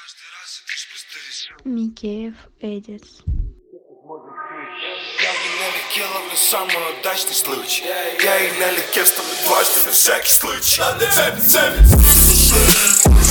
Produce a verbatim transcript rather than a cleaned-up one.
Микеев Эдис. Я и Нелли Килловна самый удачный случай. Я и Нелли Кев ставлю дважды на всякий случай.